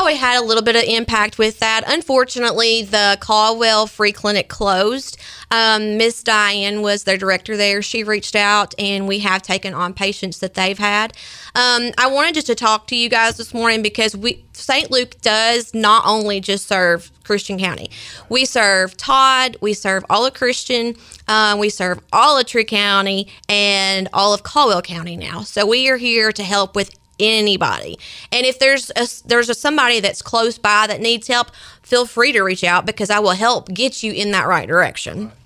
probably had a little bit of impact with that. Unfortunately, the Caldwell Free Clinic closed. Miss Diane was their director there. She reached out, and we have taken on patients that they've had. I wanted just to talk to you guys this morning because St. Luke does not only just serve Christian County. We serve Todd, we serve all of Christian, we serve all of Tree County, and all of Caldwell County now. So we are here to help with anybody. And if there's somebody that's close by that needs help, feel free to reach out because I will help get you in that right direction.